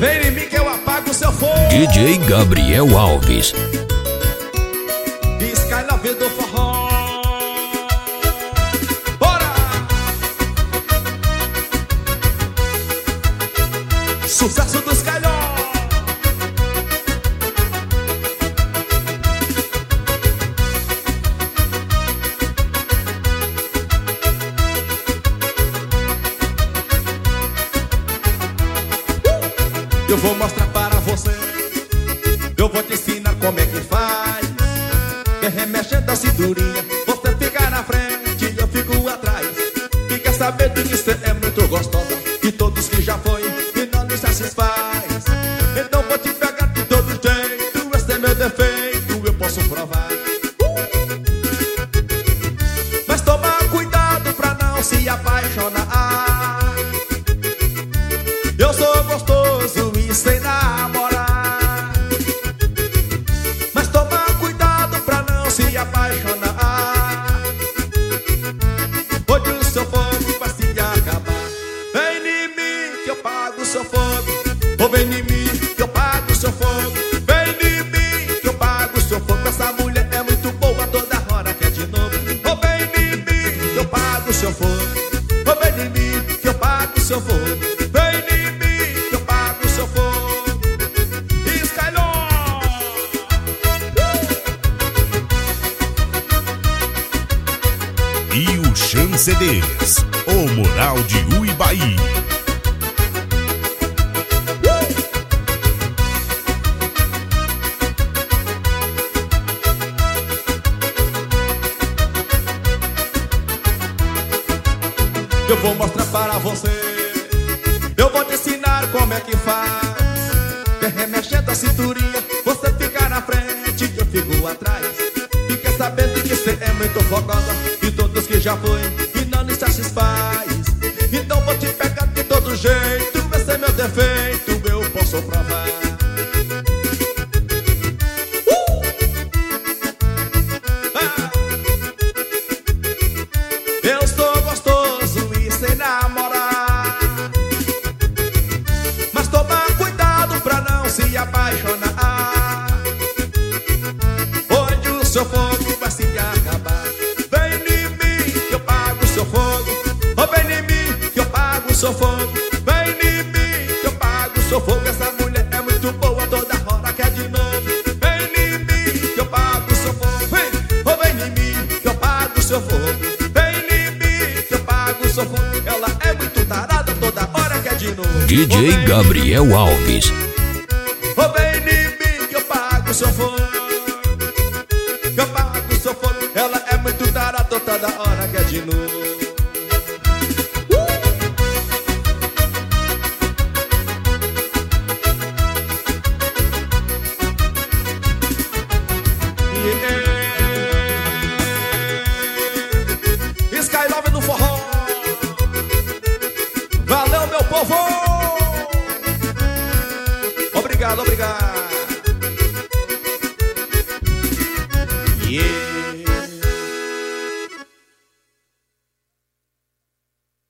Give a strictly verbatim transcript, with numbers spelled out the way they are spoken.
Vem em mim que eu apago o seu fogo. D J Gabriel Alves. Skylove do forró. Bora! Sucesso do Skylove. Eu vou mostrar para você, eu vou te ensinar como é que faz. Quer remexendo a cinturinha, você fica na frente e eu fico atrás. E quer saber de que você é muito gostosa, de todos que já foi e não lhe satisfaz. Então vou te pegar de todo jeito, esse é meu defeito, eu posso provar. Mas toma cuidado pra não se apaixonar. Eu sou gostoso e sem namorar. Mas toma cuidado pra não se apaixonar. Hoje o seu fogo vai se acabar. Vem em mim que eu pago o seu fogo. Ou vem em mim que eu pago o seu fogo. Vem em mim que eu pago o seu fogo. Essa mulher é muito boa, toda hora quer de novo. Ou vem em mim que eu pago o seu fogo. Ou vem em mim que eu pago o seu fogo. E o Chan C Ds, o Moral de Uibaí. Eu vou mostrar para você, eu vou te ensinar como é que faz. Quer remexendo a cinturinha, você fica na frente e eu fico atrás. E quer saber de que você é muito fogosa, de todos que já foi e não lhe satisfaz. Então vou te pegar de todo jeito, esse é meu defeito, eu posso provar. uh! ah! Eu sou gostoso e sem namorar. Mas toma cuidado pra não se apaixonar. Hoje o seu fogo vai se acabar. Vem em mim que eu pago o seu fogo. Oh, vem em mim que eu pago o seu fogo. Vem em mim que eu pago o seu fogo. Essa mulher é muito boa, toda hora quer de novo. Vem em mim que eu pago o seu fogo. Vem, oh, vem em mim que eu pago o seu fogo. Vem em mim que eu pago o seu fogo. Ela é muito tarada, toda hora quer de novo. D J oh, Gabriel Alves. Oh, vem em mim que eu pago o seu fogo. Eu pago o seu fogo. Ela é muito tarada, toda hora quer de novo. Yeah. Skylove no forró. Valeu, meu povo. Obrigado, obrigado.